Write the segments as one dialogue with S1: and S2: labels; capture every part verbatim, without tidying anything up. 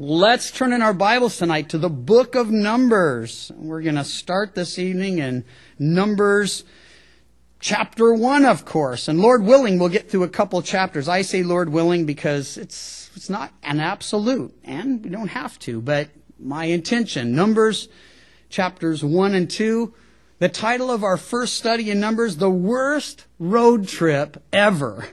S1: Let's turn in our Bibles tonight to the book of Numbers. We're going to start this evening in Numbers chapter one, of course. And Lord willing, we'll get through a couple chapters. I say Lord willing because it's it's not an absolute, and we don't have to, but my intention. Numbers chapters one and two. The title of our first study in Numbers, The Worst Road Trip Ever.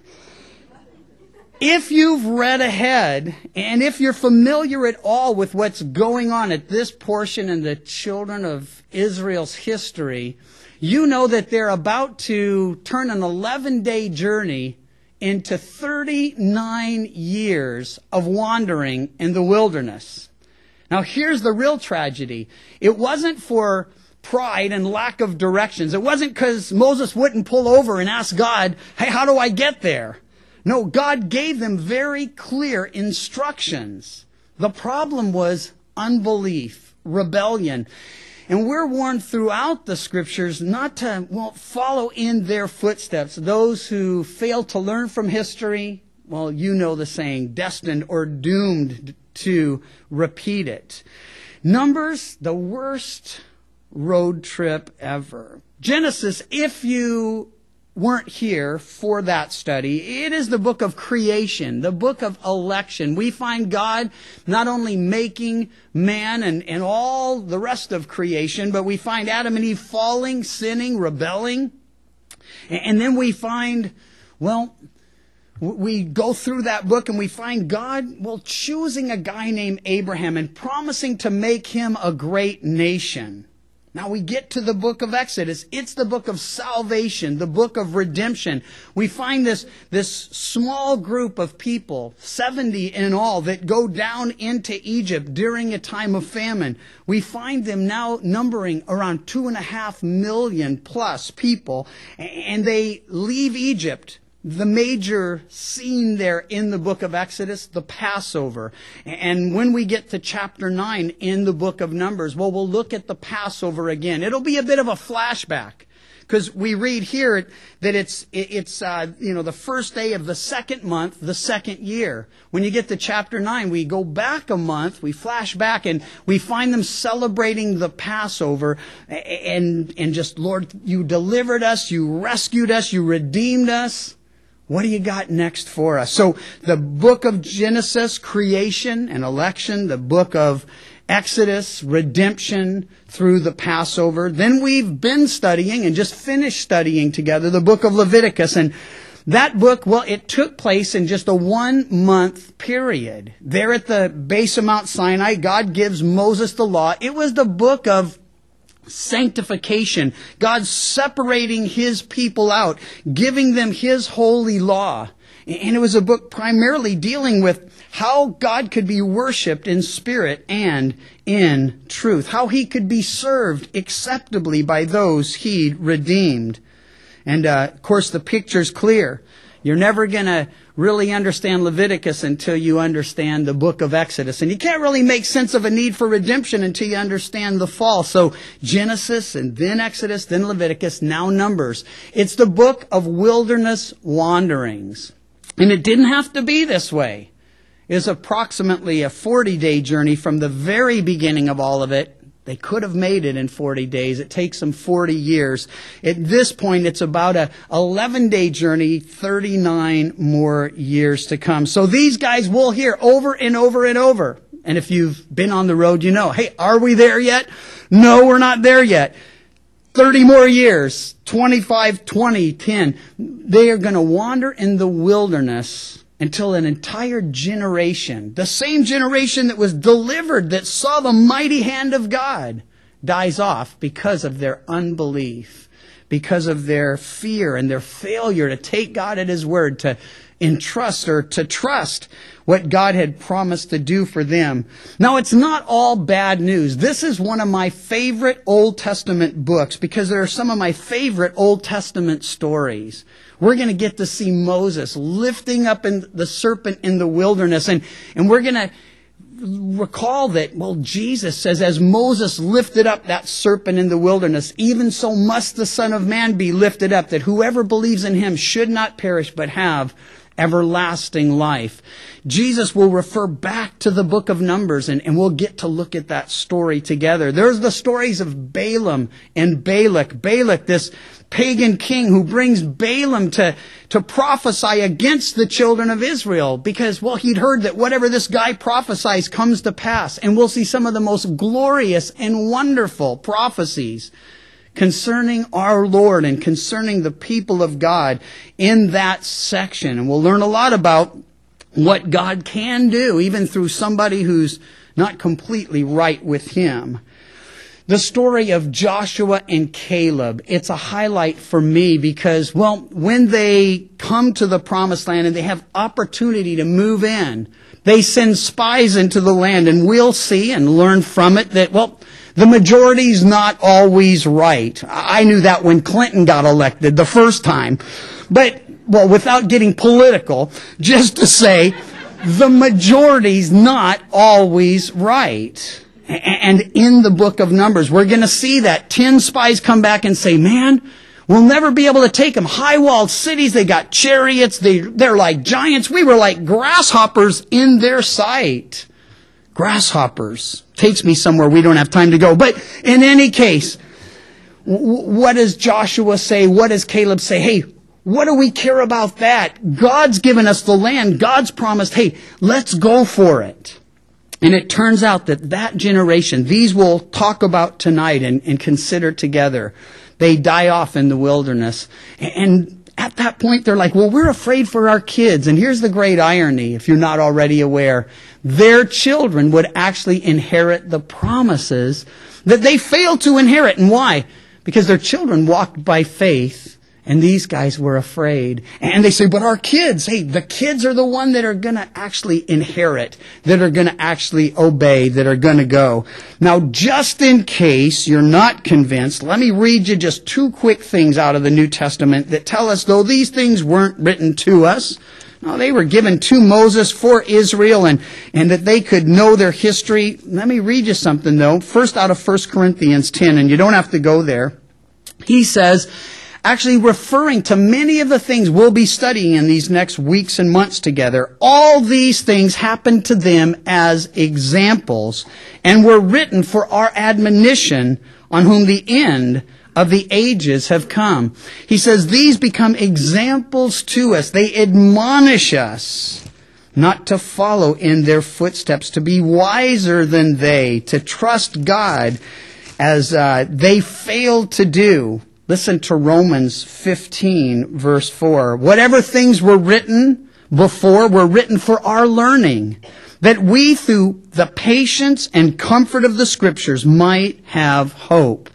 S1: If you've read ahead, and if you're familiar at all with what's going on at this portion in the children of Israel's history, you know that they're about to turn an eleven-day journey into thirty-nine years of wandering in the wilderness. Now here's the real tragedy. It wasn't for pride and lack of directions. It wasn't because Moses wouldn't pull over and ask God, hey, how do I get there? No, God gave them very clear instructions. The problem was unbelief, rebellion. And we're warned throughout the scriptures not to, well, follow in their footsteps. Those who fail to learn from history, well, you know the saying, destined or doomed to repeat it. Numbers, the worst road trip ever. Genesis, if you weren't here for that study, it is the book of creation, the book of election. We find God not only making man and, and all the rest of creation, but we find Adam and Eve falling, sinning, rebelling. And then we find, well, we go through that book and we find God, well, choosing a guy named Abraham and promising to make him a great nation. Now we get to the book of Exodus. It's the book of salvation, the book of redemption. We find this, this small group of people, seventy in all, that go down into Egypt during a time of famine. We find them now numbering around two and a half million plus people, and they leave Egypt. The major scene there in the book of Exodus, the Passover. And when we get to chapter nine in the book of Numbers, well, we'll look at the Passover again. It'll be a bit of a flashback, because we read here that it's, it's uh, you know, the first day of the second month, the second year. When you get to chapter nine, we go back a month, we flash back, and we find them celebrating the Passover. And, and just, Lord, you delivered us, you rescued us, you redeemed us. What do you got next for us? So the book of Genesis, creation and election, the book of Exodus, redemption through the Passover. Then we've been studying and just finished studying together the book of Leviticus. And that book, well, it took place in just a one-month period. There at the base of Mount Sinai, God gives Moses the law. It was the book of sanctification. God separating His people out, giving them His holy law. And it was a book primarily dealing with how God could be worshipped in spirit and in truth. How He could be served acceptably by those He'd redeemed. And uh, of course the picture's clear. You're never going to really understand Leviticus until you understand the book of Exodus. And you can't really make sense of a need for redemption until you understand the fall. So Genesis and then Exodus, then Leviticus, now Numbers. It's the book of wilderness wanderings. And it didn't have to be this way. It's approximately a forty-day journey from the very beginning of all of it. They could have made it in forty days. It takes them forty years. At this point, it's about a eleven-day journey, thirty-nine more years to come. So these guys will hear over and over and over. And if you've been on the road, you know, hey, are we there yet? No, we're not there yet. thirty more years, twenty-five, twenty, ten. They are going to wander in the wilderness until an entire generation, the same generation that was delivered, that saw the mighty hand of God, dies off because of their unbelief, because of their fear and their failure to take God at His word, to entrust or to trust what God had promised to do for them. Now, it's not all bad news. This is one of my favorite Old Testament books because there are some of my favorite Old Testament stories. We're going to get to see Moses lifting up in the serpent in the wilderness. And, and we're going to recall that, well, Jesus says, as Moses lifted up that serpent in the wilderness, even so must the Son of Man be lifted up, that whoever believes in Him should not perish but have everlasting life. Jesus will refer back to the book of Numbers, and, and we'll get to look at that story together. There's the stories of Balaam and Balak. Balak, this pagan king who brings Balaam to, to prophesy against the children of Israel because, well, he'd heard that whatever this guy prophesies comes to pass. And we'll see some of the most glorious and wonderful prophecies concerning our Lord and concerning the people of God in that section. And we'll learn a lot about what God can do, even through somebody who's not completely right with Him. The story of Joshua and Caleb, it's a highlight for me because, well, when they come to the promised land and they have opportunity to move in, they send spies into the land, and we'll see and learn from it that, well, the majority's not always right. I knew that when Clinton got elected the first time. But, well, without getting political, just to say, the majority's not always right. And in the book of Numbers, we're going to see that ten spies come back and say, man, we'll never be able to take them. High-walled cities, they got chariots, they, they're like giants. We were like grasshoppers in their sight. Grasshoppers. Takes me somewhere we don't have time to go. But in any case, what does Joshua say? What does Caleb say? Hey, what do we care about that? God's given us the land. God's promised, hey, let's go for it. And it turns out that that generation, these we'll talk about tonight and, and consider together, they die off in the wilderness. And at that point, they're like, well, we're afraid for our kids. And here's the great irony, if you're not already aware. Their children would actually inherit the promises that they failed to inherit. And why? Because their children walked by faith, and these guys were afraid. And they say, but our kids, hey, the kids are the one that are going to actually inherit, that are going to actually obey, that are going to go. Now, just in case you're not convinced, let me read you just two quick things out of the New Testament that tell us, though these things weren't written to us, no, they were given to Moses for Israel, and, and that they could know their history. Let me read you something, though. First out of First Corinthians ten, and you don't have to go there. He says, actually referring to many of the things we'll be studying in these next weeks and months together, all these things happened to them as examples and were written for our admonition, on whom the end of the ages have come. He says these become examples to us. They admonish us not to follow in their footsteps, to be wiser than they, to trust God as uh, they failed to do. Listen to Romans fifteen, verse four. Whatever things were written before were written for our learning, that we through the patience and comfort of the Scriptures might have hope.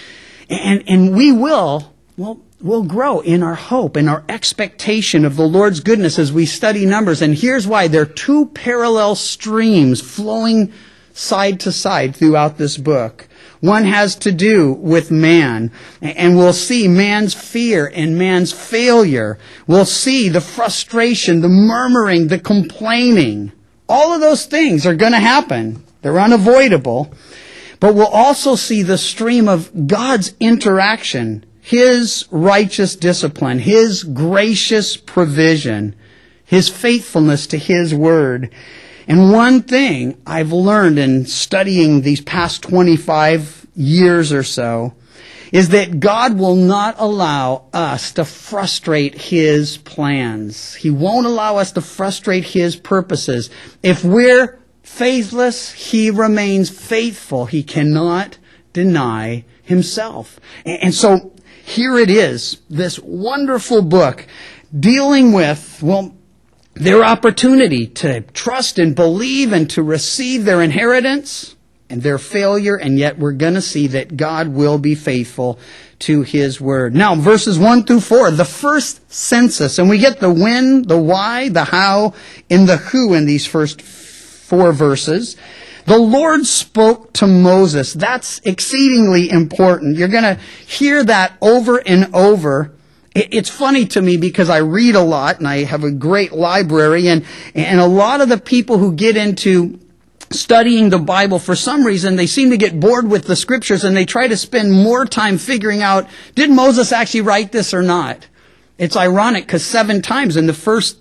S1: And, and we will, well, we'll grow in our hope and our expectation of the Lord's goodness as we study Numbers. And here's why. There are two parallel streams flowing side to side throughout this book. One has to do with man, and we'll see man's fear and man's failure. We'll see the frustration, the murmuring, the complaining. All of those things are going to happen. They're unavoidable. But we'll also see the stream of God's interaction, His righteous discipline, His gracious provision, His faithfulness to His word. And one thing I've learned in studying these past twenty-five years or so is that God will not allow us to frustrate His plans. He won't allow us to frustrate His purposes. If we're faithless, He remains faithful. He cannot deny Himself. And so here it is, this wonderful book dealing with, well, their opportunity to trust and believe and to receive their inheritance and their failure, and yet we're going to see that God will be faithful to His word. Now, verses one through four, the first census, and we get the when, the why, the how, and the who in these first four verses. The Lord spoke to Moses. That's exceedingly important. You're going to hear that over and over. It's funny to me because I read a lot and I have a great library, and, and a lot of the people who get into studying the Bible, for some reason, they seem to get bored with the Scriptures and they try to spend more time figuring out, did Moses actually write this or not? It's ironic because seven times in the first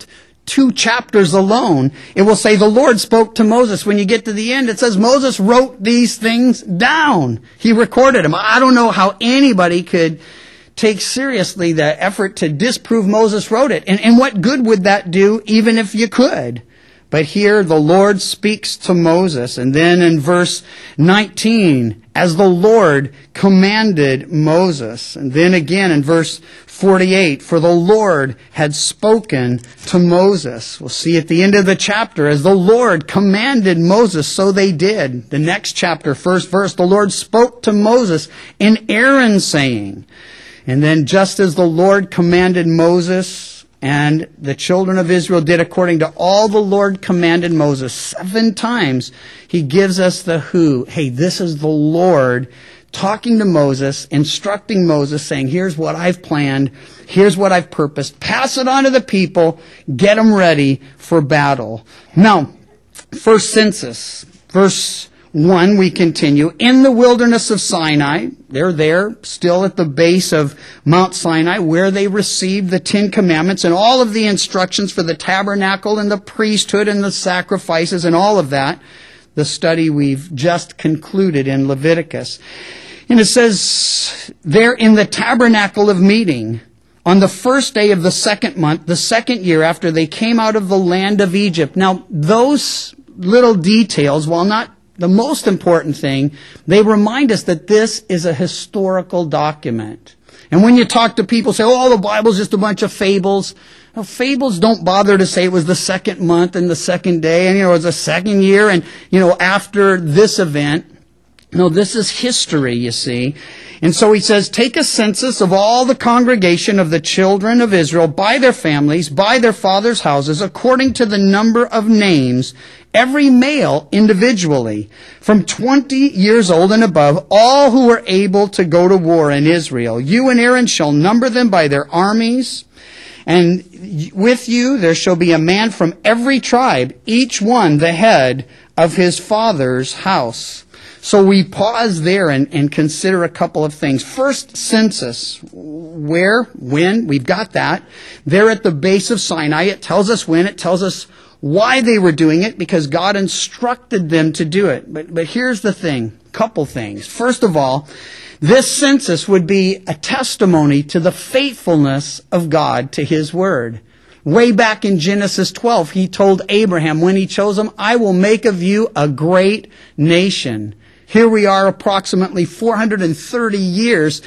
S1: two chapters alone, it will say the Lord spoke to Moses. When you get to the end, it says Moses wrote these things down. He recorded them. I don't know how anybody could take seriously the effort to disprove Moses wrote it. And, and what good would that do, even if you could? But here the Lord speaks to Moses. And then in verse nineteen, as the Lord commanded Moses. And then again in verse forty-eight, for the Lord had spoken to Moses. We'll see at the end of the chapter, as the Lord commanded Moses, so they did. The next chapter, first verse, the Lord spoke to Moses and Aaron, saying. And then just as the Lord commanded Moses, and the children of Israel did according to all the Lord commanded Moses, seven times he gives us the who. Hey, this is the Lord talking to Moses, instructing Moses, saying, here's what I've planned, here's what I've purposed. Pass it on to the people, get them ready for battle. Now, first census, verse one, we continue. In the wilderness of Sinai, they're there, still at the base of Mount Sinai, where they received the Ten Commandments and all of the instructions for the tabernacle and the priesthood and the sacrifices and all of that. The study we've just concluded in Leviticus. And it says, there in the tabernacle of meeting, on the first day of the second month, the second year after they came out of the land of Egypt. Now, those little details, while not the most important thing, they remind us that this is a historical document. And when you talk to people, say, oh, the Bible's just a bunch of fables. Well, fables don't bother to say it was the second month and the second day, and, you know, it was the second year, and, you know, after this event. No, this is history, you see. And so he says, take a census of all the congregation of the children of Israel by their families, by their fathers' houses, according to the number of names, every male individually, from twenty years old and above, all who are able to go to war in Israel. You and Aaron shall number them by their armies, and with you there shall be a man from every tribe, each one the head of his father's house. So we pause there and, and consider a couple of things. First, census. Where, when, we've got that. There at the base of Sinai, it tells us when, it tells us why they were doing it, because God instructed them to do it. But, but here's the thing, couple things. First of all, this census would be a testimony to the faithfulness of God to His Word. Way back in Genesis twelve, He told Abraham when He chose him, I will make of you a great nation. Here we are approximately four hundred thirty years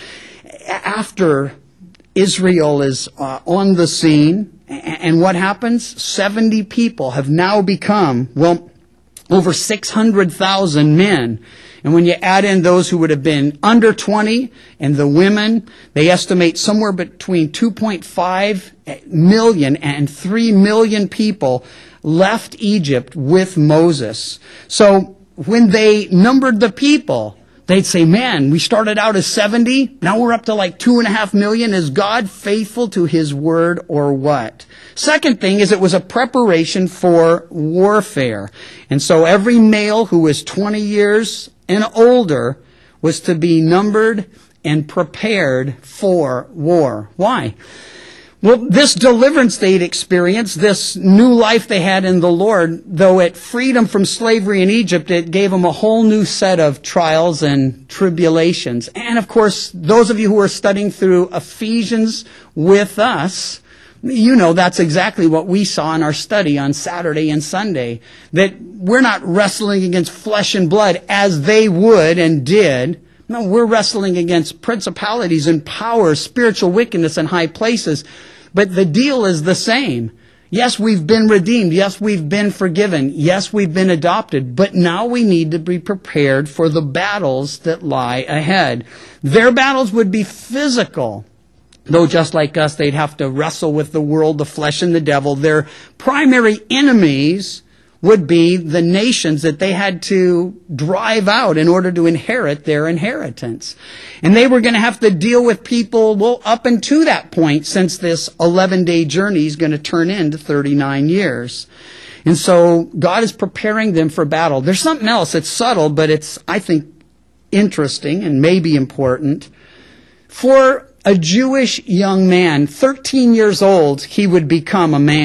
S1: after Israel is uh, on the scene. And what happens? seventy people have now become, well, over six hundred thousand men. And when you add in those who would have been under twenty and the women, they estimate somewhere between two point five million and three million people left Egypt with Moses. So when they numbered the people, they'd say, man, we started out as seventy, now we're up to like two and a half million. Is God faithful to His Word or what? Second thing is it was a preparation for warfare. And so every male who was twenty years and older was to be numbered and prepared for war. Why? Well, this deliverance they'd experienced, this new life they had in the Lord, though it freed them from slavery in Egypt, it gave them a whole new set of trials and tribulations. And of course, those of you who are studying through Ephesians with us, you know that's exactly what we saw in our study on Saturday and Sunday. That we're not wrestling against flesh and blood as they would and did. No, we're wrestling against principalities and powers, spiritual wickedness in high places. But the deal is the same. Yes, we've been redeemed. Yes, we've been forgiven. Yes, we've been adopted. But now we need to be prepared for the battles that lie ahead. Their battles would be physical. Though just like us, they'd have to wrestle with the world, the flesh, and the devil. Their primary enemies would be the nations that they had to drive out in order to inherit their inheritance. And they were going to have to deal with people, well, up until that point, since this eleven-day journey is going to turn into thirty-nine years. And so God is preparing them for battle. There's something else. It's subtle, but it's, I think, interesting and maybe important. For a Jewish young man, thirteen years old, he would become a man.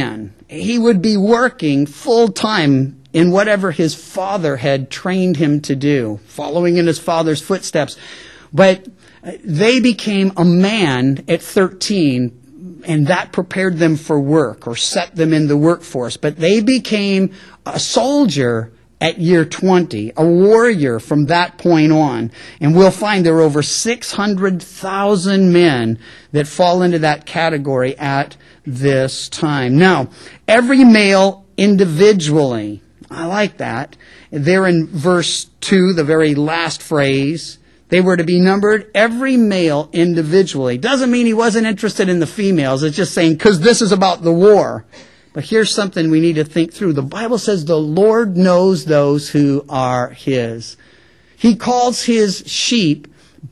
S1: he would be working full time in whatever his father had trained him to do, following in his father's footsteps. But they became a man at thirteen, and that prepared them for work or set them in the workforce. But they became a soldier at year twenty, a warrior from that point on. And we'll find there are over six hundred thousand men that fall into that category at this time. Now, every male individually, I like that. There in verse two, the very last phrase, they were to be numbered, every male individually. Doesn't mean he wasn't interested in the females. It's just saying, because this is about the war. But here's something we need to think through. The Bible says the Lord knows those who are His. He calls His sheep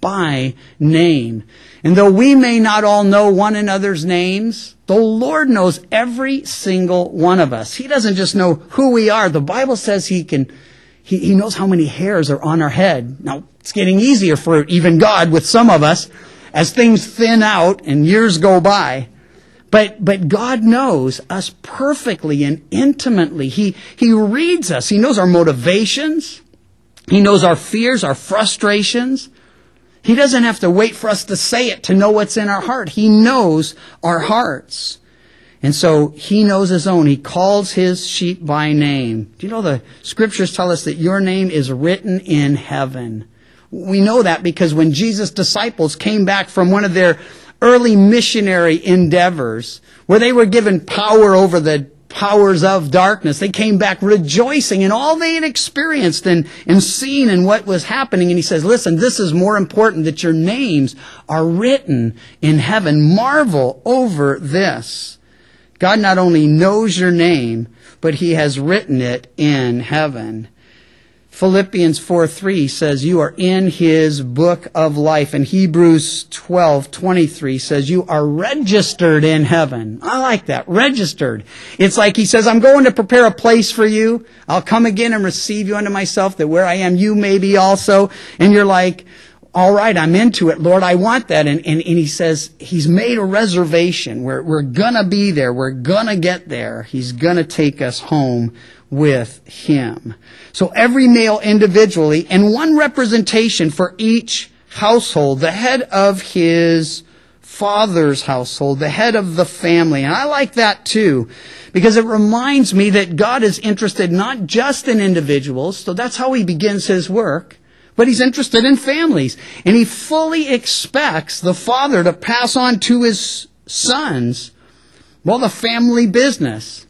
S1: by name. And though we may not all know one another's names, the Lord knows every single one of us. He doesn't just know who we are. The Bible says He can, He, he knows how many hairs are on our head. Now, it's getting easier for even God with some of us as things thin out and years go by. But, but God knows us perfectly and intimately. He, He reads us. He knows our motivations. He knows our fears, our frustrations. He doesn't have to wait for us to say it to know what's in our heart. He knows our hearts. And so He knows His own. He calls His sheep by name. Do you know the Scriptures tell us that your name is written in heaven? We know that because when Jesus' disciples came back from one of their early missionary endeavors, where they were given power over the powers of darkness, they came back rejoicing in all they had experienced and, and seen and what was happening. And He says, listen, this is more important, that your names are written in heaven. Marvel over this. God not only knows your name, but He has written it in heaven. Philippians four three says you are in His book of life. And Hebrews twelve twenty-three says you are registered in heaven. I like that, registered. It's like He says, I'm going to prepare a place for you. I'll come again and receive you unto myself, that where I am, you may be also. And you're like, all right, I'm into it, Lord, I want that. And, and, and He says He's made a reservation. We're, we're going to be there. We're going to get there. He's going to take us home with Him. So every male individually, and one representation for each household, the head of his father's household, the head of the family. And I like that too, because it reminds me that God is interested not just in individuals, so that's how He begins His work, but He's interested in families. And He fully expects the father to pass on to his sons, well, the family business.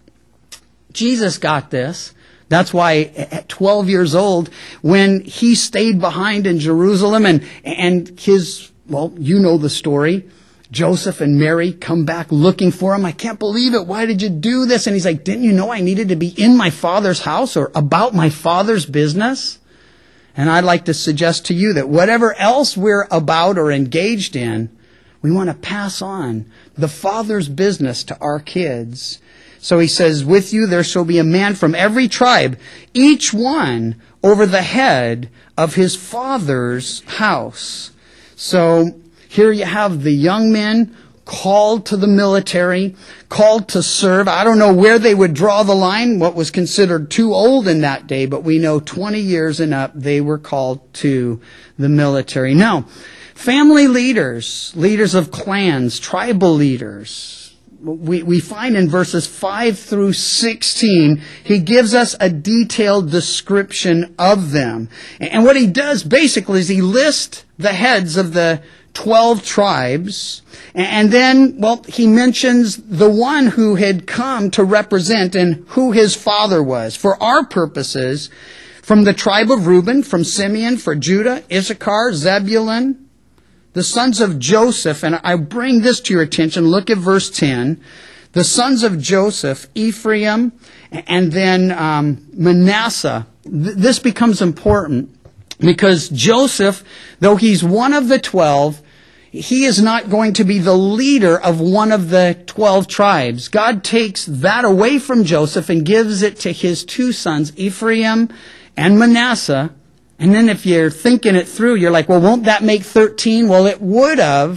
S1: Jesus got this. That's why at twelve years old, when He stayed behind in Jerusalem and, and his, well, you know the story, Joseph and Mary come back looking for Him. I can't believe it. Why did you do this? And He's like, didn't you know I needed to be in my Father's house or about my Father's business? And I'd like to suggest to you that whatever else we're about or engaged in, we want to pass on the Father's business to our kids. So He says, with you there shall be a man from every tribe, each one over the head of his father's house. So here you have the young men called to the military, called to serve. I don't know where they would draw the line, what was considered too old in that day, but we know twenty years and up, they were called to the military. Now, family leaders, leaders of clans, tribal leaders, We, we find in verses five through sixteen, He gives us a detailed description of them. And what He does basically is He lists the heads of the twelve tribes. And then, well, He mentions the one who had come to represent and who his father was. For our purposes, from the tribe of Reuben, from Simeon, for Judah, Issachar, Zebulun, the sons of Joseph, and I bring this to your attention, look at verse ten. The sons of Joseph, Ephraim, and then um, Manasseh. Th- this becomes important because Joseph, though he's one of the twelve, he is not going to be the leader of one of the twelve tribes. God takes that away from Joseph and gives it to his two sons, Ephraim and Manasseh. And then if you're thinking it through, you're like, well, won't that make thirteen? Well, it would have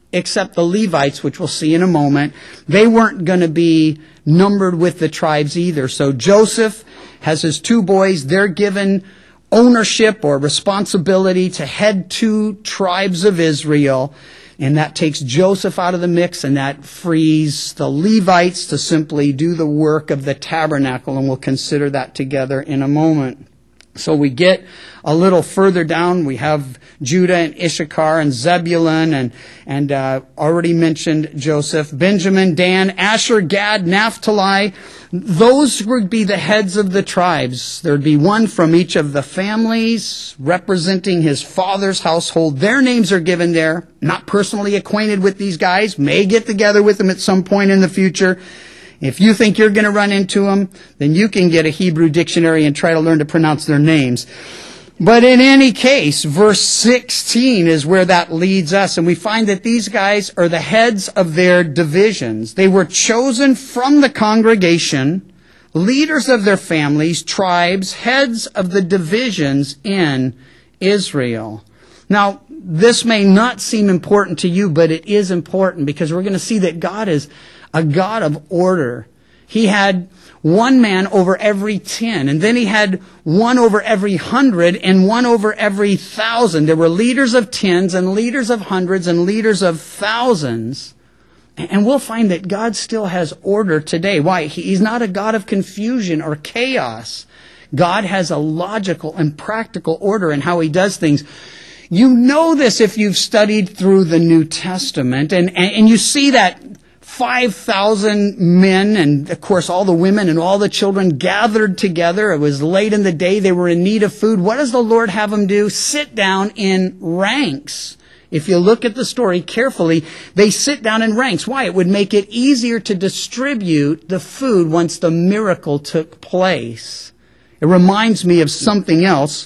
S1: except the Levites, which we'll see in a moment. They weren't going to be numbered with the tribes either. So Joseph has his two boys. They're given ownership or responsibility to head two tribes of Israel. And that takes Joseph out of the mix, and that frees the Levites to simply do the work of the tabernacle. And we'll consider that together in a moment. So we get a little further down. We have Judah and Issachar and Zebulun and and uh, already mentioned Joseph, Benjamin, Dan, Asher, Gad, Naphtali. Those would be the heads of the tribes. There would be one from each of the families representing his father's household. Their names are given there. Not personally acquainted with these guys. May get together with them at some point in the future. If you think you're going to run into them, then you can get a Hebrew dictionary and try to learn to pronounce their names. But in any case, verse sixteen is where that leads us. And we find that these guys are the heads of their divisions. They were chosen from the congregation, leaders of their families, tribes, heads of the divisions in Israel. Now, this may not seem important to you, but it is important because we're going to see that God is a God of order. He had one man over every ten, and then he had one over every hundred and one over every thousand. There were leaders of tens and leaders of hundreds and leaders of thousands. And we'll find that God still has order today. Why? He's not a God of confusion or chaos. God has a logical and practical order in how he does things. You know this if you've studied through the New Testament, and, and, and you see that five thousand men and, of course, all the women and all the children gathered together. It was late in the day. They were in need of food. What does the Lord have them do? Sit down in ranks. If you look at the story carefully, they sit down in ranks. Why? It would make it easier to distribute the food once the miracle took place. It reminds me of something else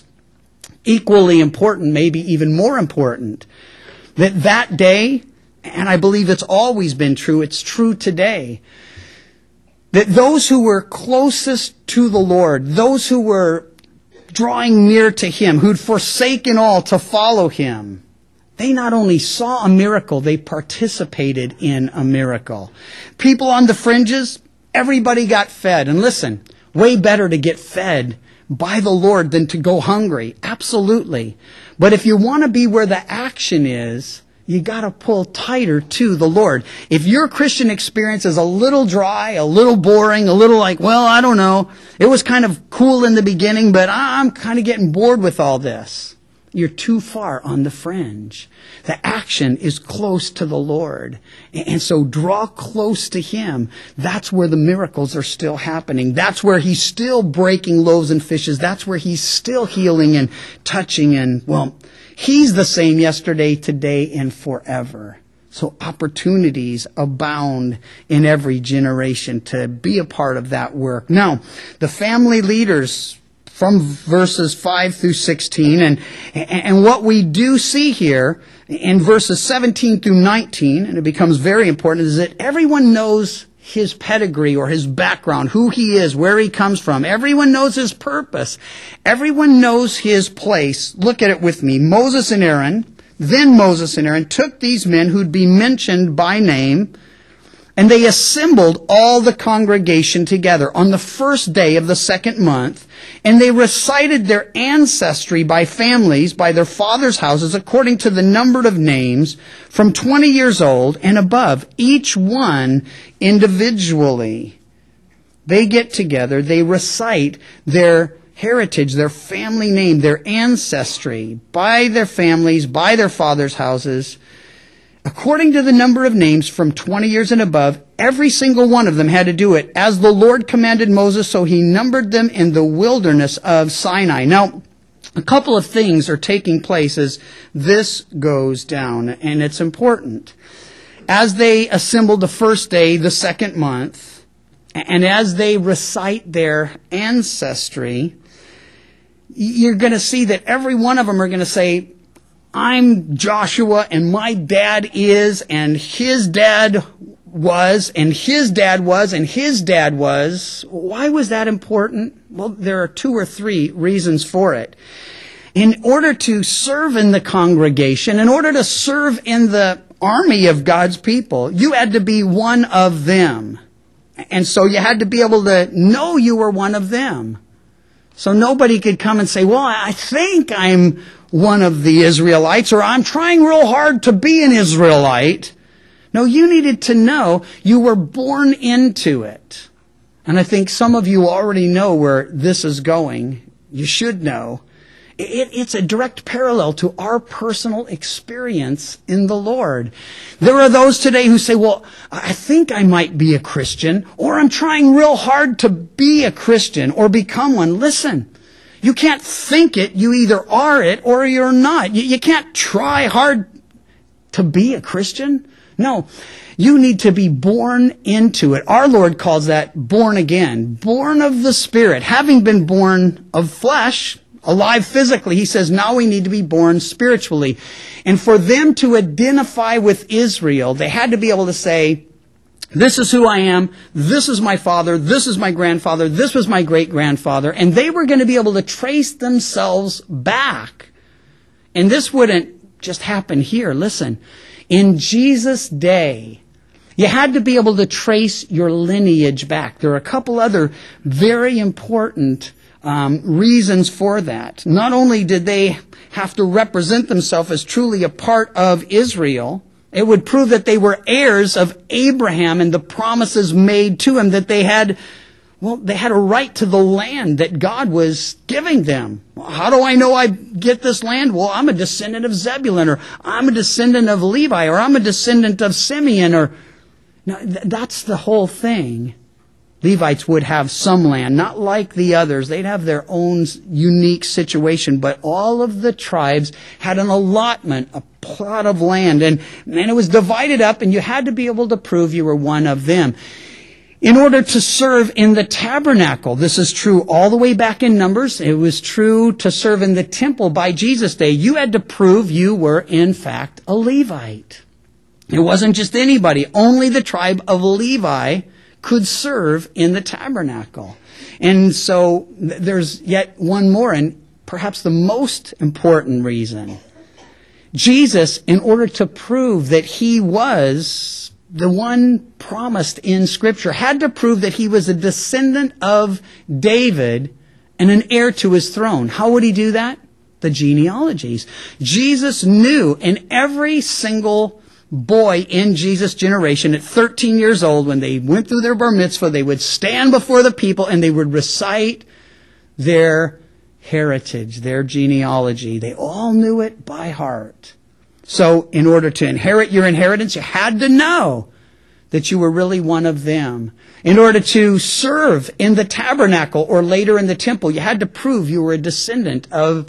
S1: equally important, maybe even more important, that that day, and I believe it's always been true, it's true today, that those who were closest to the Lord, those who were drawing near to him, who'd forsaken all to follow him, they not only saw a miracle, they participated in a miracle. People on the fringes, everybody got fed. And listen, way better to get fed by the Lord than to go hungry. Absolutely. But if you want to be where the action is, you got to pull tighter to the Lord. If your Christian experience is a little dry, a little boring, a little like, well, I don't know, it was kind of cool in the beginning, but I'm kind of getting bored with all this, you're too far on the fringe. The action is close to the Lord. And so draw close to him. That's where the miracles are still happening. That's where he's still breaking loaves and fishes. That's where he's still healing and touching. And, well, he's the same yesterday, today, and forever. So opportunities abound in every generation to be a part of that work. Now, the family leaders from verses five through sixteen, and, and what we do see here in verses seventeen through nineteen, and it becomes very important, is that everyone knows his pedigree or his background, who he is, where he comes from. Everyone knows his purpose. Everyone knows his place. Look at it with me. Moses and Aaron, then Moses and Aaron took these men who'd be mentioned by name, and they assembled all the congregation together on the first day of the second month, and they recited their ancestry by families, by their fathers' houses, according to the number of names, from twenty years old and above, each one individually. They get together, they recite their heritage, their family name, their ancestry, by their families, by their fathers' houses, according to the number of names from twenty years and above. Every single one of them had to do it as the Lord commanded Moses, so he numbered them in the wilderness of Sinai. Now, a couple of things are taking place as this goes down, and it's important. As they assembled the first day, the second month, and as they recite their ancestry, you're going to see that every one of them are going to say, I'm Joshua, and my dad is, and his dad was, and his dad was, and his dad was. Why was that important? Well, there are two or three reasons for it. In order to serve in the congregation, in order to serve in the army of God's people. You had to be one of them. And so you had to be able to know you were one of them. So nobody could come and say, well, I think I'm one of the Israelites, or I'm trying real hard to be an Israelite. No, you needed to know you were born into it. And I think some of you already know where this is going. You should know. It, it's a direct parallel to our personal experience in the Lord. There are those today who say, well, I think I might be a Christian, or I'm trying real hard to be a Christian or become one. Listen, you can't think it. You either are it or you're not. You, you can't try hard to be a Christian. No, you need to be born into it. Our Lord calls that born again, born of the Spirit. Having been born of flesh, alive physically, he says now we need to be born spiritually. And for them to identify with Israel, they had to be able to say, this is who I am, this is my father, this is my grandfather, this was my great-grandfather, and they were going to be able to trace themselves back. And this wouldn't just happen here. Listen, in Jesus' day, you had to be able to trace your lineage back. There are a couple other very important Um, reasons for that. Not only did they have to represent themselves as truly a part of Israel, it would prove that they were heirs of Abraham and the promises made to him, that they had, well, they had a right to the land that God was giving them. Well, how do I know I get this land? Well, I'm a descendant of Zebulun, or I'm a descendant of Levi, or I'm a descendant of Simeon, or no, th- that's the whole thing. Levites would have some land, not like the others. They'd have their own unique situation, but all of the tribes had an allotment, a plot of land, and, and it was divided up, and you had to be able to prove you were one of them. In order to serve in the tabernacle, this is true all the way back in Numbers. It was true to serve in the temple by Jesus' day. You had to prove you were, in fact, a Levite. It wasn't just anybody. Only the tribe of Levi could serve in the tabernacle. And so th- there's yet one more, and perhaps the most important reason. Jesus, in order to prove that he was the one promised in Scripture, had to prove that he was a descendant of David and an heir to his throne. How would he do that? The genealogies. Jesus knew in every single boy in Jesus' generation at thirteen years old, when they went through their bar mitzvah, they would stand before the people and they would recite their heritage, their genealogy. They all knew it by heart. So in order to inherit your inheritance, you had to know that you were really one of them. In order to serve in the tabernacle or later in the temple, you had to prove you were a descendant of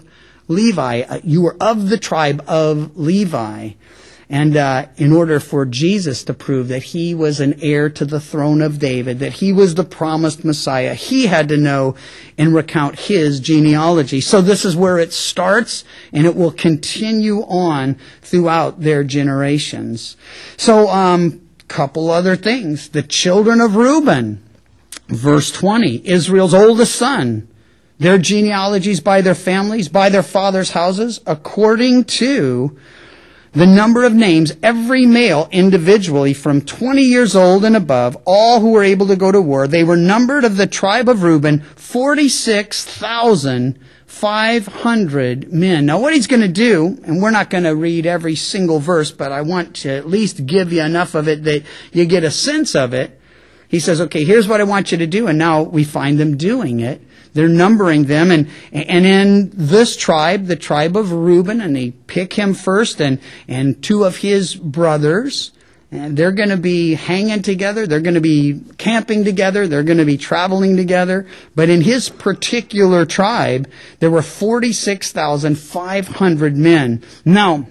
S1: Levi. You were of the tribe of Levi. And uh, in order for Jesus to prove that he was an heir to the throne of David, that he was the promised Messiah, he had to know and recount his genealogy. So this is where it starts, and it will continue on throughout their generations. So, um, couple other things. The children of Reuben, verse twenty, Israel's oldest son, their genealogies by their families, by their fathers' houses, according to the number of names, every male individually from twenty years old and above, all who were able to go to war. They were numbered of the tribe of Reuben, forty-six thousand five hundred men. Now what he's going to do, and we're not going to read every single verse, but I want to at least give you enough of it that you get a sense of it. He says, okay, here's what I want you to do. And now we find them doing it. They're numbering them. And, and in this tribe, the tribe of Reuben, and they pick him first and, and two of his brothers. And they're going to be hanging together. They're going to be camping together. They're going to be traveling together. But in his particular tribe, there were forty-six thousand five hundred men. Now,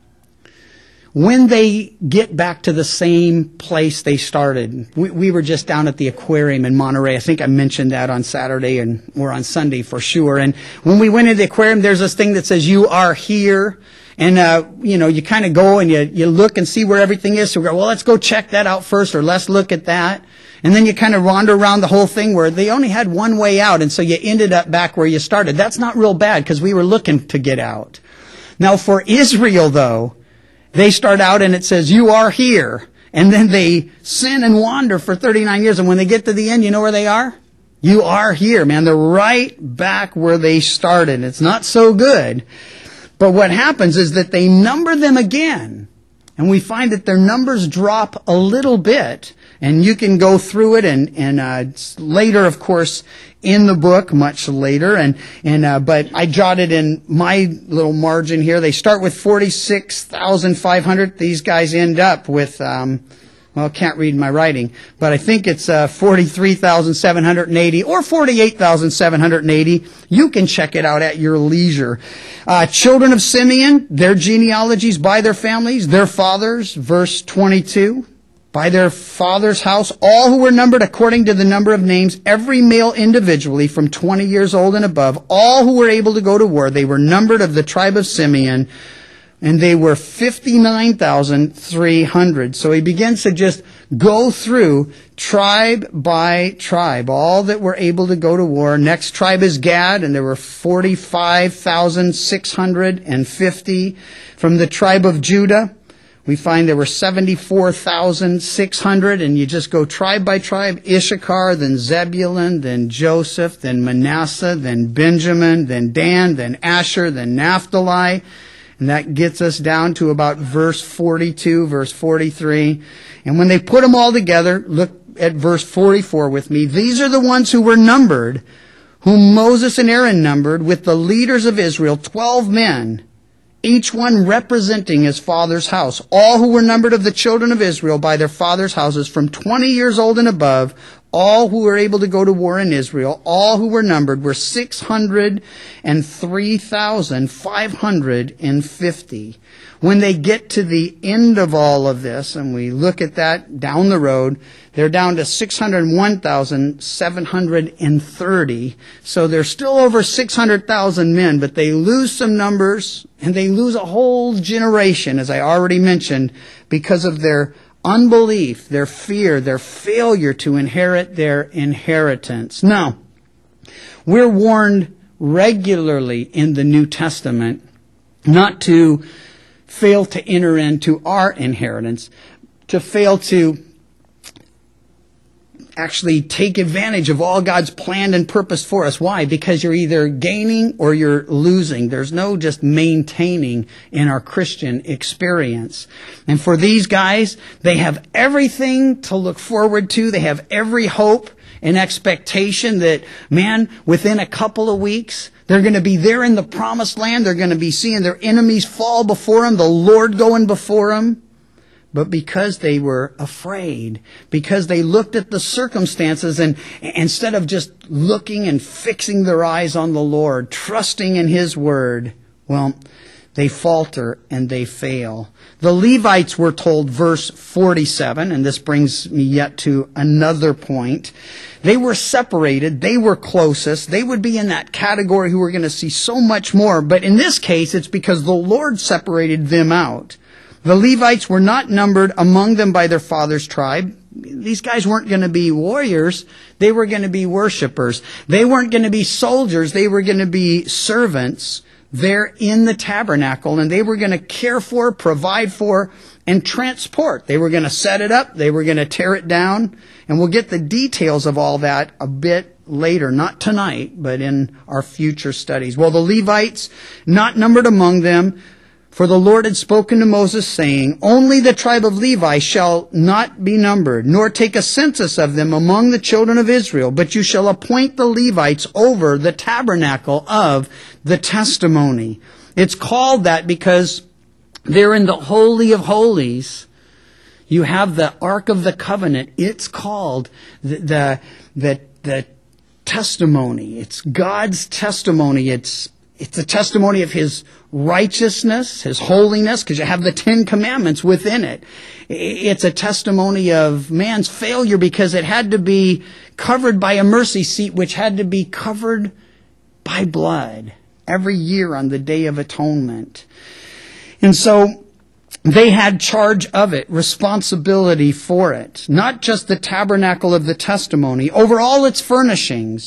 S1: when they get back to the same place they started, we, we were just down at the aquarium in Monterey. I think I mentioned that on Saturday and or on Sunday for sure. And when we went into the aquarium, there's this thing that says, you are here. And, uh, you know, you kind of go and you, you look and see where everything is. So we go, well, let's go check that out first, or let's look at that. And then you kind of wander around the whole thing where they only had one way out. And so you ended up back where you started. That's not real bad because we were looking to get out. Now for Israel, though, They start out and it says, you are here. And then they sin and wander for thirty-nine years. And when they get to the end, you know where they are? You are here, man. They're right back where they started. It's not so good. But what happens is that they number them again. And we find that their numbers drop a little bit. And you can go through it and, and uh, later, of course, in the book, much later. And, and uh, but I jotted in my little margin here. They start with forty-six thousand five hundred. These guys end up with, um, well, can't read my writing, but I think it's uh, forty-three thousand seven hundred eighty or forty-eight thousand seven hundred eighty. You can check it out at your leisure. Uh, children of Simeon, their genealogies by their families, their fathers, verse twenty-two. By their father's house, all who were numbered according to the number of names, every male individually from twenty years old and above, all who were able to go to war, they were numbered of the tribe of Simeon, and they were fifty-nine thousand three hundred. So he begins to just go through tribe by tribe, all that were able to go to war. Next tribe is Gad, and there were forty-five thousand six hundred fifty. From the tribe of Judah, we find there were seventy-four thousand six hundred, and you just go tribe by tribe. Issachar, then Zebulun, then Joseph, then Manasseh, then Benjamin, then Dan, then Asher, then Naphtali. And that gets us down to about verse forty-two, verse forty-three. And when they put them all together, look at verse forty-four with me. These are the ones who were numbered, whom Moses and Aaron numbered, with the leaders of Israel, twelve men, each one representing his father's house. All who were numbered of the children of Israel by their father's houses from twenty years old and above, all who were able to go to war in Israel, all who were numbered were six hundred three thousand five hundred fifty. When they get to the end of all of this, and we look at that down the road, they're down to six hundred one thousand seven hundred thirty. So they're still over six hundred thousand men, but they lose some numbers, and they lose a whole generation, as I already mentioned, because of their unbelief, their fear, their failure to inherit their inheritance. Now, we're warned regularly in the New Testament not to fail to enter into our inheritance, to fail to actually take advantage of all God's plan and purpose for us. Why? Because you're either gaining or you're losing. There's no just maintaining in our Christian experience. And for these guys, they have everything to look forward to. They have every hope and expectation that, man, within a couple of weeks, they're going to be there in the promised land. They're going to be seeing their enemies fall before them, the Lord going before them. But because they were afraid, because they looked at the circumstances and instead of just looking and fixing their eyes on the Lord, trusting in His Word, well, they falter and they fail. The Levites were told, verse forty-seven, and this brings me yet to another point. They were separated. They were closest. They would be in that category who were going to see so much more. But in this case, it's because the Lord separated them out. The Levites were not numbered among them by their father's tribe. These guys weren't going to be warriors. They were going to be worshipers. They weren't going to be soldiers. They were going to be servants there in the tabernacle. And they were going to care for, provide for, and transport. They were going to set it up. They were going to tear it down. And we'll get the details of all that a bit later, not tonight, but in our future studies. Well, the Levites, not numbered among them, for the Lord had spoken to Moses, saying, only the tribe of Levi shall not be numbered, nor take a census of them among the children of Israel, but you shall appoint the Levites over the tabernacle of the testimony. It's called that because they're in the Holy of Holies. You have the Ark of the Covenant. It's called the, the, the, the testimony. It's God's testimony. It's It's a testimony of His righteousness, His holiness, because you have the Ten Commandments within it. It's a testimony of man's failure because it had to be covered by a mercy seat, which had to be covered by blood every year on the Day of Atonement. And so they had charge of it, responsibility for it. Not just the tabernacle of the testimony, over all its furnishings,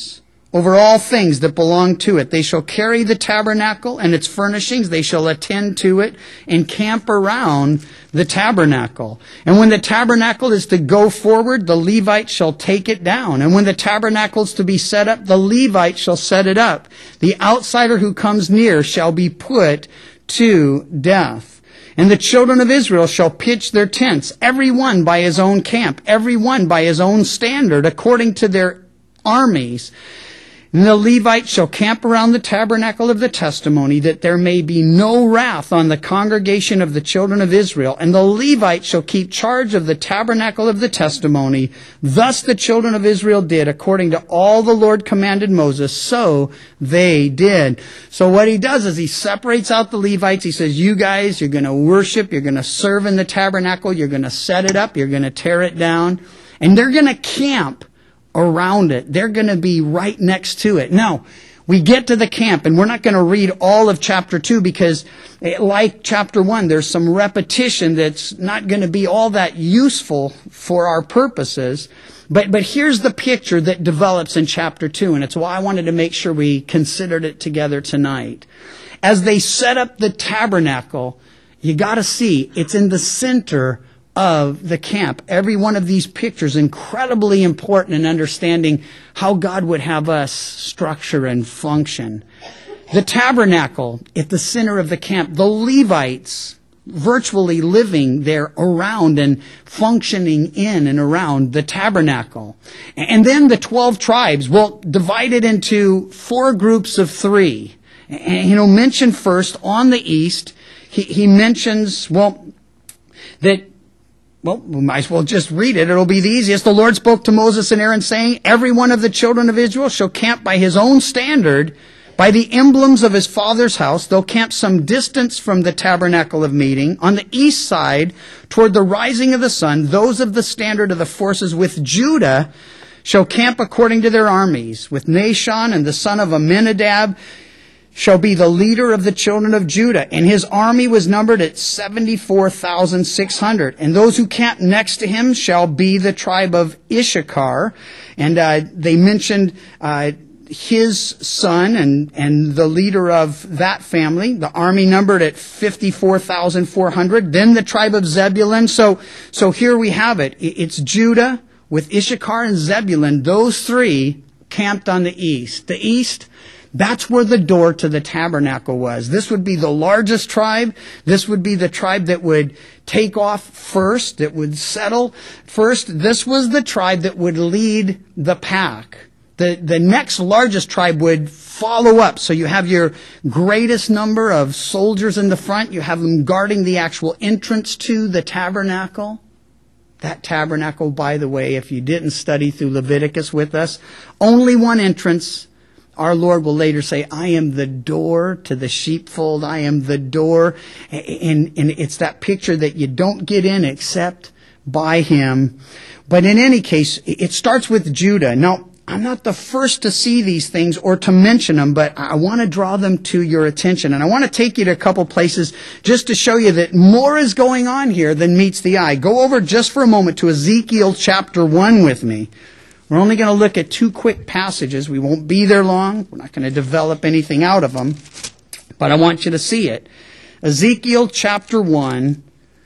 S1: over all things that belong to it. They shall carry the tabernacle and its furnishings. They shall attend to it and camp around the tabernacle. And when the tabernacle is to go forward, the Levites shall take it down. And when the tabernacle is to be set up, the Levites shall set it up. The outsider who comes near shall be put to death. And the children of Israel shall pitch their tents, every one by his own camp, every one by his own standard, according to their armies. And the Levites shall camp around the tabernacle of the testimony, that there may be no wrath on the congregation of the children of Israel. And the Levites shall keep charge of the tabernacle of the testimony. Thus the children of Israel did, according to all the Lord commanded Moses, so they did. So what he does is he separates out the Levites. He says, you guys, you're going to worship, you're going to serve in the tabernacle, you're going to set it up, you're going to tear it down, and they're going to camp around it. They're going to be right next to it. Now, we get to the camp, and we're not going to read all of chapter two because, like chapter one, there's some repetition that's not going to be all that useful for our purposes. But, but here's the picture that develops in chapter two, and it's why I wanted to make sure we considered it together tonight. As they set up the tabernacle, you got to see it's in the center of the camp. Every one of these pictures incredibly important in understanding how God would have us structure and function. The tabernacle at the center of the camp, the Levites virtually living there around and functioning in and around the tabernacle. And then the twelve tribes, well, divided into four groups of three. And, you know, mentioned first on the east, he, he mentions, well, that Well, we might as well just read it. It'll be the easiest. The Lord spoke to Moses and Aaron, saying, every one of the children of Israel shall camp by his own standard, by the emblems of his father's house. They'll camp some distance from the tabernacle of meeting. On the east side, toward the rising of the sun, those of the standard of the forces with Judah shall camp according to their armies. With Nahshon and the son of Amminadab shall be the leader of the children of Judah. And his army was numbered at seventy-four thousand six hundred. And those who camp next to him shall be the tribe of Issachar. And uh, they mentioned uh, his son and, and the leader of that family. The army numbered at fifty-four thousand four hundred. Then the tribe of Zebulun. So, so here we have it. It's Judah with Issachar and Zebulun. Those three camped on the east. The east, that's where the door to the tabernacle was. This would be the largest tribe. This would be the tribe that would take off first, that would settle first. This was the tribe that would lead the pack. The, the next largest tribe would follow up. So you have your greatest number of soldiers in the front. You have them guarding the actual entrance to the tabernacle. That tabernacle, by the way, if you didn't study through Leviticus with us, only one entrance. Our Lord will later say, I am the door to the sheepfold. I am the door. And, and it's that picture that you don't get in except by Him. But in any case, it starts with Judah. Now, I'm not the first to see these things or to mention them, but I want to draw them to your attention. And I want to take you to a couple places just to show you that more is going on here than meets the eye. Go over just for a moment to Ezekiel chapter one with me. We're only going to look at two quick passages. We won't be there long. We're not going to develop anything out of them. But I want you to see it. Ezekiel chapter one.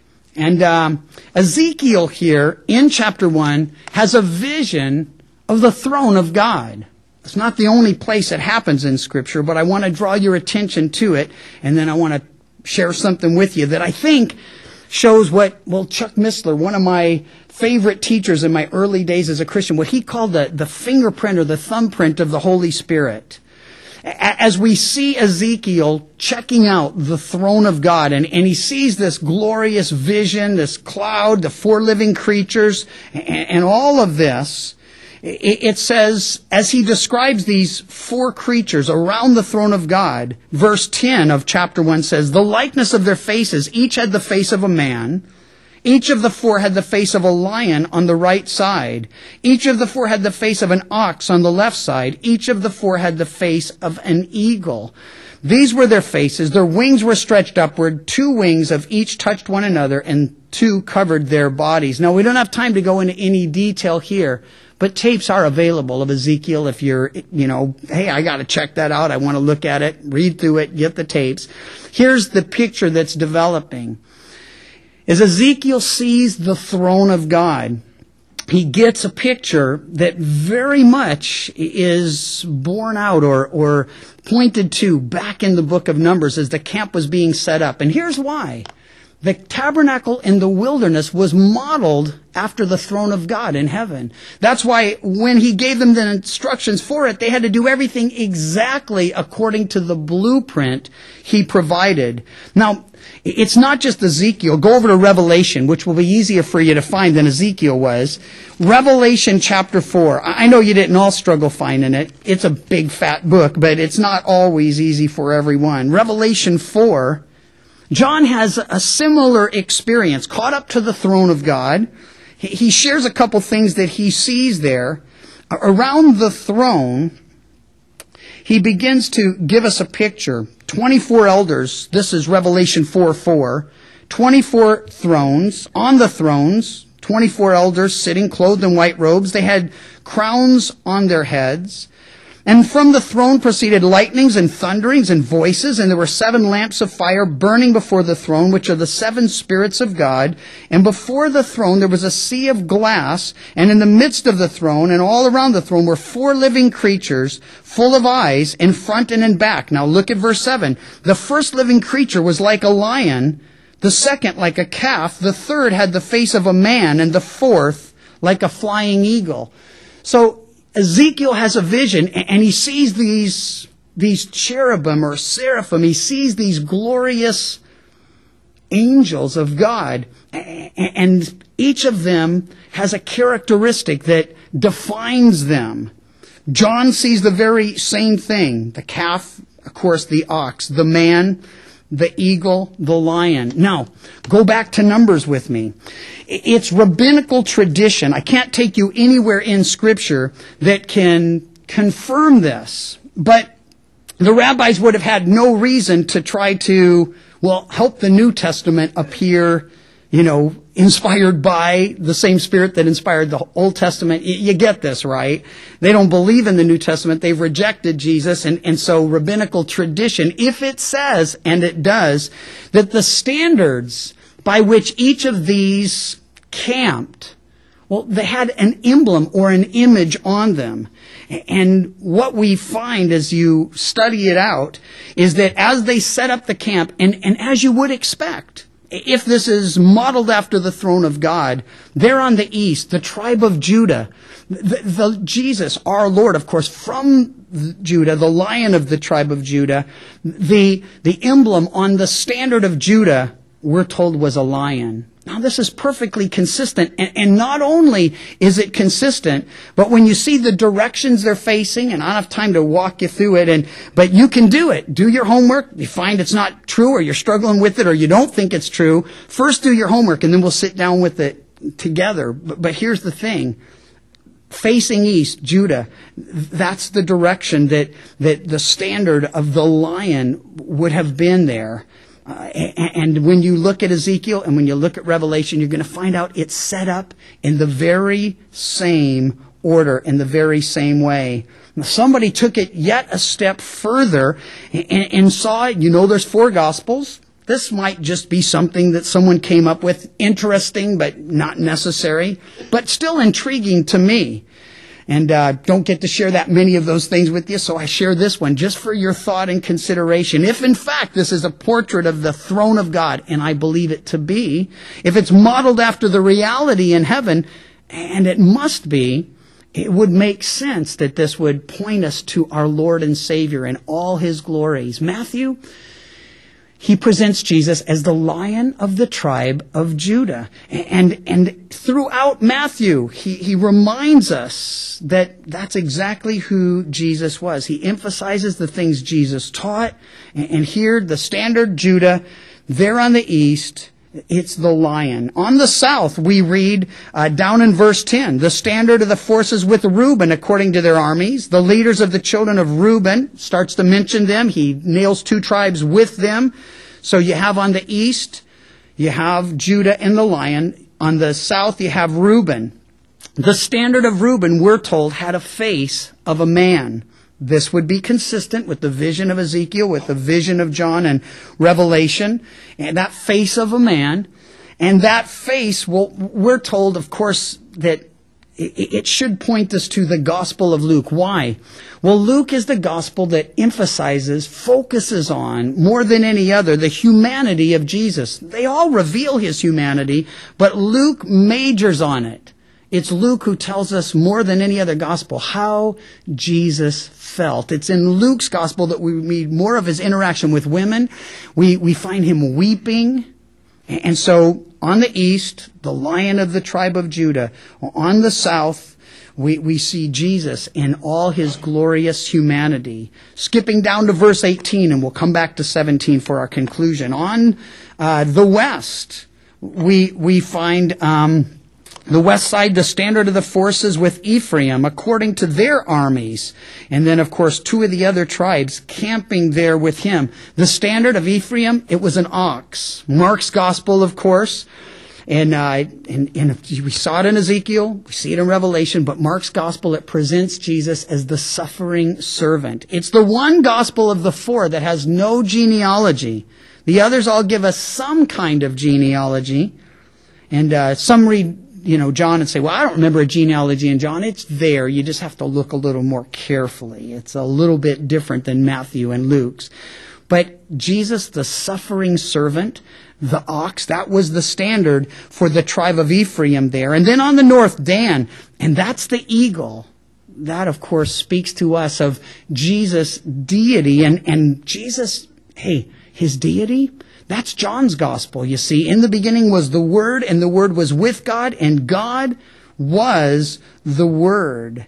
S1: And um, Ezekiel here in chapter one has a vision of the throne of God. It's not the only place it happens in Scripture, but I want to draw your attention to it. And then I want to share something with you that I think shows what, well, Chuck Missler, one of my favorite teachers in my early days as a Christian, what he called the, the fingerprint or the thumbprint of the Holy Spirit. As we see Ezekiel checking out the throne of God, and, and he sees this glorious vision, this cloud, the four living creatures, and, and all of this, it, it says, as he describes these four creatures around the throne of God, verse ten of chapter one says, the likeness of their faces, each had the face of a man. Each of the four had the face of a lion on the right side. Each of the four had the face of an ox on the left side. Each of the four had the face of an eagle. These were their faces. Their wings were stretched upward. Two wings of each touched one another, and two covered their bodies. Now, we don't have time to go into any detail here, But tapes are available of Ezekiel if you're, you know, hey, I got to check that out. I want to look at it, read through it, get the tapes. Here's the picture that's developing. As Ezekiel sees the throne of God, he gets a picture that very much is borne out or, or pointed to back in the book of Numbers as the camp was being set up. And here's why. The tabernacle in the wilderness was modeled after the throne of God in heaven. That's why when he gave them the instructions for it, they had to do everything exactly according to the blueprint he provided. Now, it's not just Ezekiel. Go over to Revelation, which will be easier for you to find than Ezekiel was. Revelation chapter four. I know you didn't all struggle finding it. It's a big fat book, but it's not always easy for everyone. Revelation four. John has a similar experience, caught up to the throne of God. He shares a couple things that he sees there. Around the throne, he begins to give us a picture. twenty-four elders, this is Revelation four four. twenty-four thrones, on the thrones, twenty-four elders sitting clothed in white robes. They had crowns on their heads. And from the throne proceeded lightnings and thunderings and voices, and there were seven lamps of fire burning before the throne, which are the seven spirits of God. And before the throne there was a sea of glass, and in the midst of the throne and all around the throne were four living creatures, full of eyes, in front and in back. Now look at verse seven. The first living creature was like a lion, the second like a calf, the third had the face of a man, and the fourth like a flying eagle. So Ezekiel has a vision, and he sees these, these cherubim or seraphim. He sees these glorious angels of God, and each of them has a characteristic that defines them. John sees the very same thing. The calf, of course, the ox, the man, the eagle, the lion. Now, go back to Numbers with me. It's rabbinical tradition. I can't take you anywhere in Scripture that can confirm this. But the rabbis would have had no reason to try to, well, help the New Testament appear, you know, inspired by the same Spirit that inspired the Old Testament. You get this, right? They don't believe in the New Testament. They've rejected Jesus. And, and so rabbinical tradition, if it says, and it does, that the standards by which each of these camped, well, they had an emblem or an image on them. And what we find as you study it out is that as they set up the camp, and, and as you would expect, if this is modeled after the throne of God, there on the east, the tribe of Judah, the, the Jesus, our Lord, of course, from Judah, the Lion of the tribe of Judah, the, the emblem on the standard of Judah, we're told was a lion. Now this is perfectly consistent, and, and not only is it consistent, but when you see the directions they're facing, and I don't have time to walk you through it, and but you can do it. Do your homework. You find it's not true, or you're struggling with it, or you don't think it's true. First do your homework, and then we'll sit down with it together. But, but here's the thing. Facing east, Judah, that's the direction that, that the standard of the lion would have been there. Uh, and when you look at Ezekiel and when you look at Revelation, you're going to find out it's set up in the very same order, in the very same way. Now, somebody took it yet a step further and, and saw it. You know there's four Gospels. This might just be something that someone came up with, interesting but not necessary, but still intriguing to me. And uh, don't get to share that many of those things with you, so I share this one just for your thought and consideration. If, in fact, this is a portrait of the throne of God, and I believe it to be, if it's modeled after the reality in heaven, and it must be, it would make sense that this would point us to our Lord and Savior in all His glories. Matthew, he presents Jesus as the Lion of the tribe of Judah. And, and throughout Matthew, he, he reminds us that that's exactly who Jesus was. He emphasizes the things Jesus taught. And, and here, the standard Judah, there on the east, it's the lion. On the south, we read uh, down in verse ten, the standard of the forces with Reuben according to their armies. The leaders of the children of Reuben, starts to mention them. He nails two tribes with them. So you have on the east, you have Judah and the lion. On the south, you have Reuben. The standard of Reuben, we're told, had a face of a man. This would be consistent with the vision of Ezekiel, with the vision of John and Revelation, and that face of a man. And that face, well, we're told, of course, that it should point us to the Gospel of Luke. Why? Well, Luke is the gospel that emphasizes, focuses on, more than any other, the humanity of Jesus. They all reveal his humanity, but Luke majors on it. It's Luke who tells us more than any other gospel how Jesus felt. It's in Luke's gospel that we read more of his interaction with women. We, we find him weeping. And so on the east, the Lion of the tribe of Judah. On the south, we, we see Jesus in all his glorious humanity. Skipping down to verse eighteen, and we'll come back to seventeen for our conclusion. On uh, the west, we, we find um, the west side, the standard of the forces with Ephraim, according to their armies. And then, of course, two of the other tribes camping there with him. The standard of Ephraim, it was an ox. Mark's gospel, of course. And, uh, and, and we saw it in Ezekiel, we see it in Revelation, but Mark's gospel, it presents Jesus as the suffering servant. It's the one gospel of the four that has no genealogy. The others all give us some kind of genealogy. And uh, some read, you know, John and say, well, I don't remember a genealogy in John. It's there. You just have to look a little more carefully. It's a little bit different than Matthew and Luke's. But Jesus, the suffering servant, the ox, that was the standard for the tribe of Ephraim there. And then on the north, Dan, and that's the eagle. That, of course, speaks to us of Jesus' deity. And, and Jesus, hey, his deity, that's John's gospel, you see. In the beginning was the Word, and the Word was with God, and God was the Word.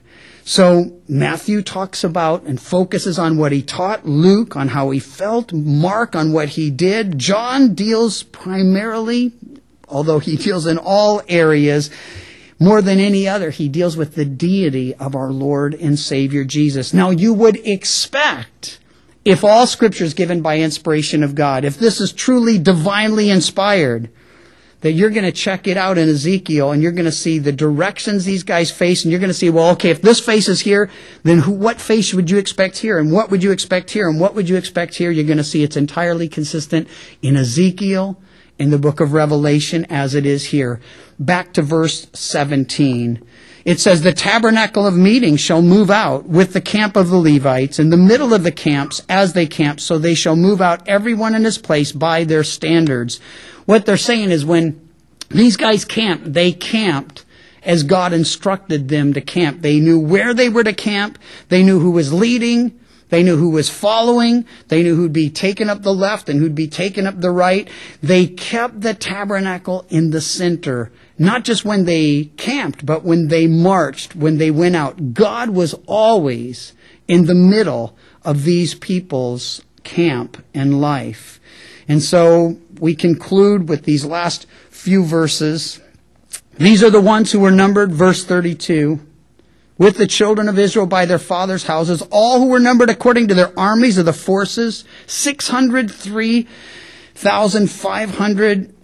S1: So Matthew talks about and focuses on what he taught, Luke on how he felt, Mark on what he did. John deals primarily, although he deals in all areas, more than any other, he deals with the deity of our Lord and Savior Jesus. Now you would expect, if all Scripture is given by inspiration of God, if this is truly divinely inspired, that you're going to check it out in Ezekiel and you're going to see the directions these guys face, and you're going to see, well, okay, if this face is here, then who, what face would you expect here? And what would you expect here? And what would you expect here? You're going to see it's entirely consistent in Ezekiel, in the book of Revelation, as it is here. Back to verse seventeen. It says, the tabernacle of meeting shall move out with the camp of the Levites in the middle of the camps as they camp, so they shall move out everyone in his place by their standards. What they're saying is when these guys camped, they camped as God instructed them to camp. They knew where they were to camp. They knew who was leading. They knew who was following. They knew who'd be taking up the left and who'd be taking up the right. They kept the tabernacle in the center. Not just when they camped, but when they marched, when they went out. God was always in the middle of these people's camp and life. And so we conclude with these last few verses. These are the ones who were numbered, verse thirty-two, with the children of Israel by their fathers' houses, all who were numbered according to their armies of the forces, six hundred three thousand five hundred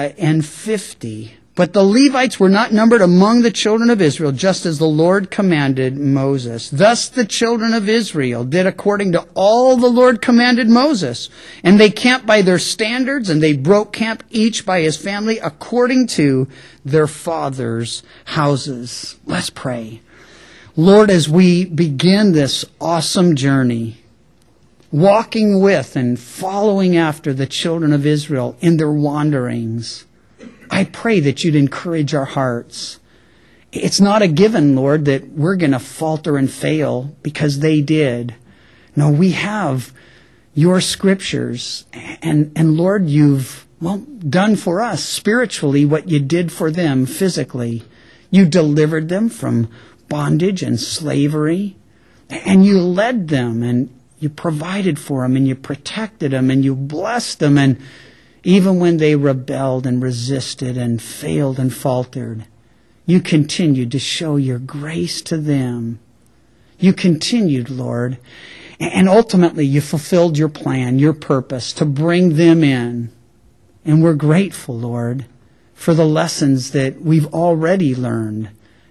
S1: fifty. But the Levites were not numbered among the children of Israel, just as the Lord commanded Moses. Thus the children of Israel did according to all the Lord commanded Moses. And they camped by their standards, and they broke camp each by his family according to their fathers' houses. Let's pray. Lord, as we begin this awesome journey, walking with and following after the children of Israel in their wanderings, I pray that you'd encourage our hearts. It's not a given, Lord, that we're going to falter and fail because they did. No, we have your scriptures. And, and Lord, you've, well, done for us spiritually what you did for them physically. You delivered them from bondage and slavery. And you led them, and you provided for them, and you protected them, and you blessed them. And even when they rebelled and resisted and failed and faltered, you continued to show your grace to them. You continued, Lord, and ultimately you fulfilled your plan, your purpose to bring them in. And we're grateful, Lord, for the lessons that we've already learned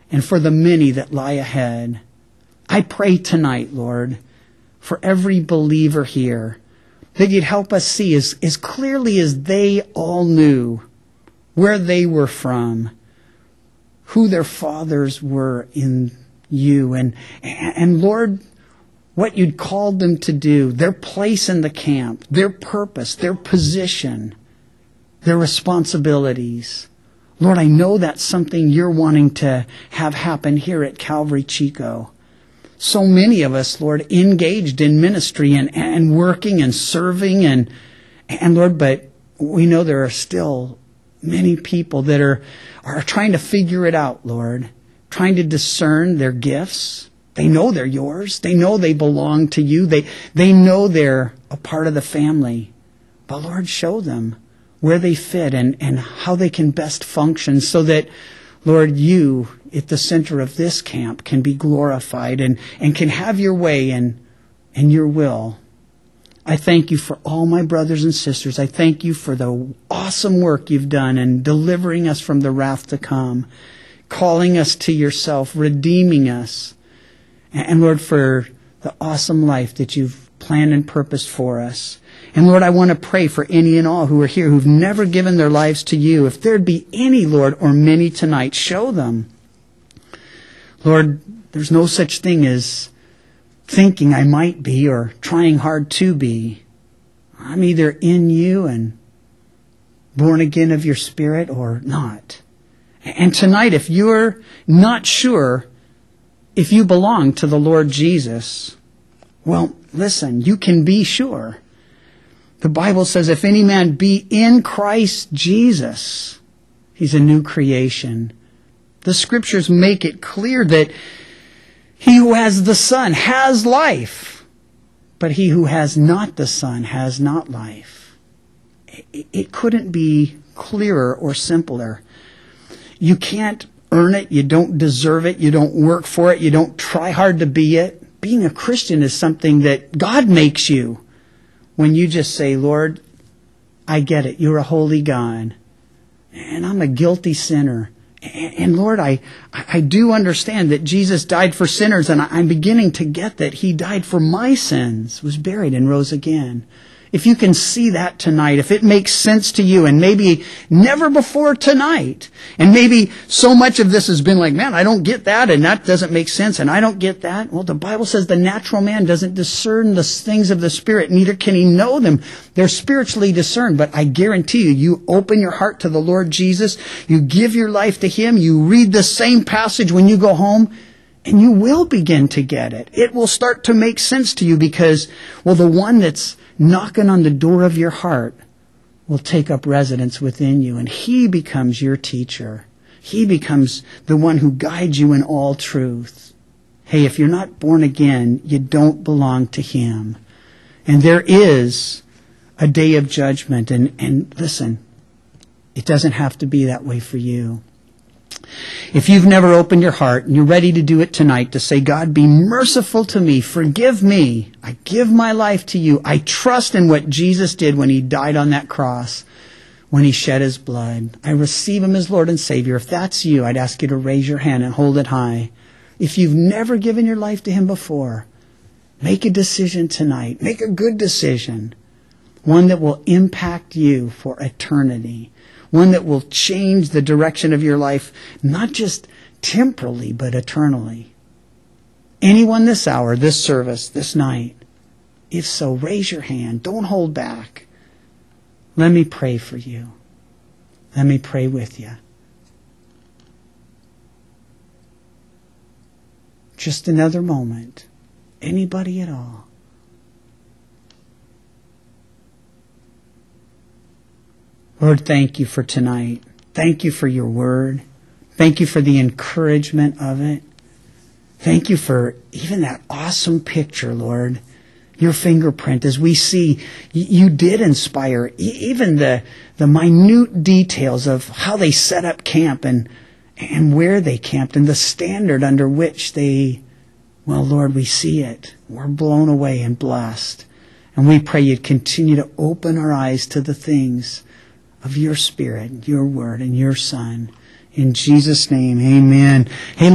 S1: and for the many that lie ahead. I pray tonight, Lord, for every believer here, that you'd help us see as, as clearly as they all knew where they were from, who their fathers were in you, and, and Lord, what you'd called them to do, their place in the camp, their purpose, their position, their responsibilities. Lord, I know that's something you're wanting to have happen here at Calvary Chico. So many of us, Lord, engaged in ministry and, and working and serving and, and Lord, but we know there are still many people that are, are trying to figure it out, Lord, trying to discern their gifts. They know they're yours. They know they belong to you. They, they know they're a part of the family. But Lord, show them where they fit and, and how they can best function so that, Lord, you at the center of this camp can be glorified and, and can have your way and, and your will. I thank you for all my brothers and sisters. I thank you for the awesome work you've done in delivering us from the wrath to come, calling us to yourself, redeeming us. And Lord, for the awesome life that you've planned and purposed for us. And Lord, I want to pray for any and all who are here who've never given their lives to you. If there'd be any, Lord, or many tonight, show them. Lord, there's no such thing as thinking I might be or trying hard to be. I'm either in you and born again of your Spirit or not. And tonight, if you're not sure if you belong to the Lord Jesus, well, listen, you can be sure. The Bible says, if any man be in Christ Jesus, he's a new creation. The Scriptures make it clear that he who has the Son has life, but he who has not the Son has not life. It couldn't be clearer or simpler. You can't earn it. You don't deserve it. You don't work for it. You don't try hard to be it. Being a Christian is something that God makes you. When you just say, Lord, I get it. You're a holy God. And I'm a guilty sinner. And Lord, I, I do understand that Jesus died for sinners. And I'm beginning to get that He died for my sins, was buried and rose again. If you can see that tonight, if it makes sense to you, and maybe never before tonight, and maybe so much of this has been like, man, I don't get that, and that doesn't make sense, and I don't get that. Well, the Bible says the natural man doesn't discern the things of the Spirit, neither can he know them. They're spiritually discerned, but I guarantee you, you open your heart to the Lord Jesus, you give your life to Him, you read the same passage when you go home, and you will begin to get it. It will start to make sense to you because, well, the one that's knocking on the door of your heart will take up residence within you, and He becomes your teacher. He becomes the one who guides you in all truth. Hey, if you're not born again, you don't belong to Him. And there is a day of judgment, and, and listen, it doesn't have to be that way for you. If you've never opened your heart and you're ready to do it tonight, to say, God, be merciful to me, forgive me, I give my life to you, I trust in what Jesus did when He died on that cross, when He shed His blood, I receive Him as Lord and Savior. If that's you, I'd ask you to raise your hand and hold it high. If you've never given your life to Him before, make a decision tonight. Make a good decision, one that will impact you for eternity. One that will change the direction of your life, not just temporally, but eternally. Anyone this hour, this service, this night, if so, raise your hand. Don't hold back. Let me pray for you. Let me pray with you. Just another moment. Anybody at all? Lord, thank you for tonight. Thank you for your word. Thank you for the encouragement of it. Thank you for even that awesome picture, Lord. Your fingerprint, as we see, you did inspire even the, the minute details of how they set up camp and, and where they camped and the standard under which they, well, Lord, we see it. We're blown away and blessed. And we pray you'd continue to open our eyes to the things of your Spirit, your Word, and your Son. In Jesus' name, amen. Hey,